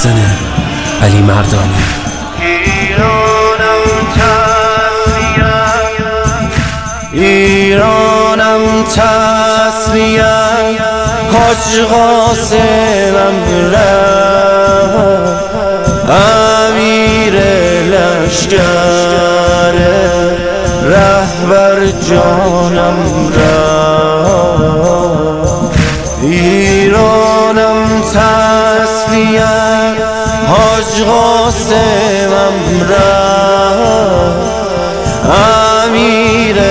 محسن علی مردانی. ایرانم تسلیه حاج قاسمم رفت، امیر لشکر رهبر جانم رفت. ایرانم تسلیه حاج قاسمم رفت، امیر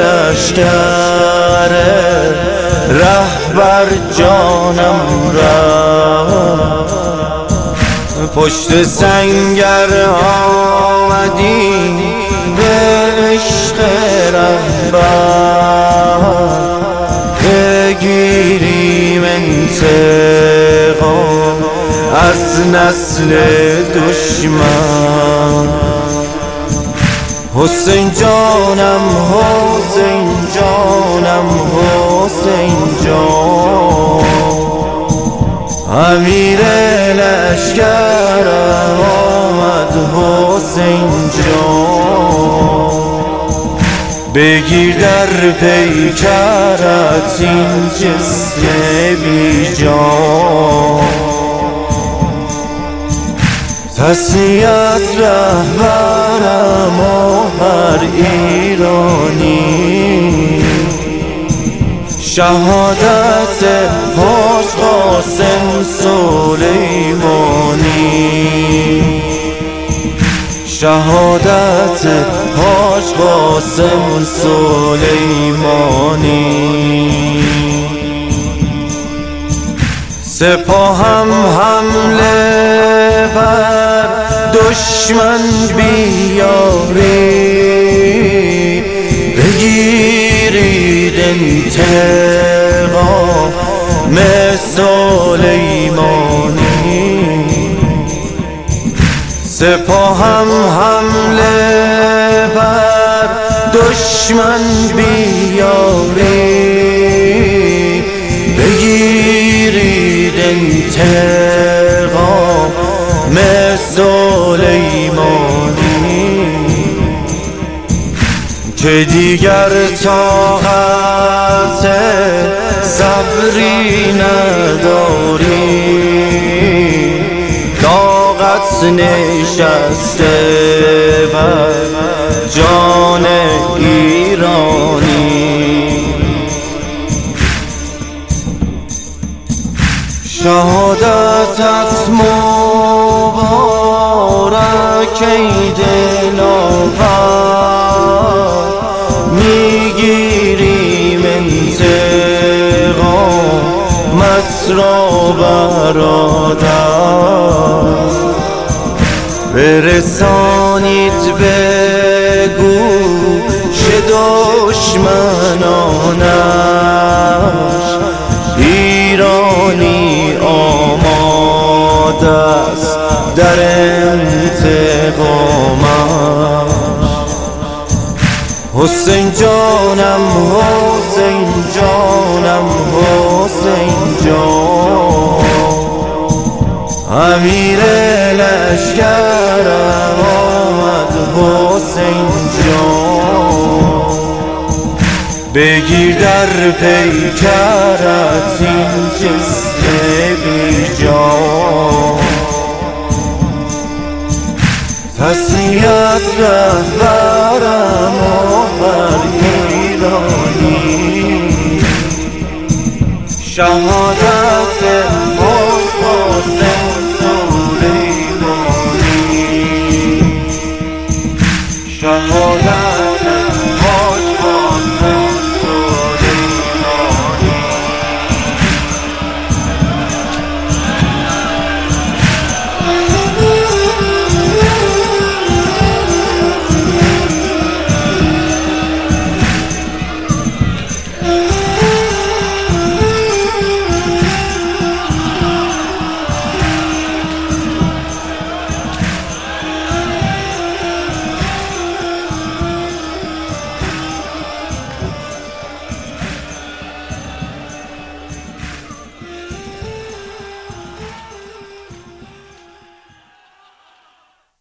لشکر رهبر جانم رفت. پشت سنگر آمدی به عشق رهبر، بگیریم انتقام از نسل دشمن. حسین جانم حسین جانم حسین جان، امیر لشکرم آمد حسین جان. بگیر در پیکرت این جسم بی جان، تسلیت رهبرم و هر ایرانی، شهادت حاج قاسم سلیمانی، شهادت حاج قاسم سلیمانی. سپاهم حمله بر دشمن بیاری، بگیرید انتقام سلیمانی. سپاهم حمله بر دشمن بیاری، بگیرید انتقام سلیمانی. که دیگر طاقت صبری نداری، طاقت نشسته بر جان ایرانی. شهادتت مبارک ای دلاور، میگیریم انتقامت را برادر. برسانید به گوش دشمنانش، ایرانی آماده است در انتقامش. حسین جانم حسین جانم حسین جان، امیر لشکرم آمد حسین جان. بگیر در پیکرت این جسم بی جان، تسلیت رهبرم و هر ایرانی، شهادت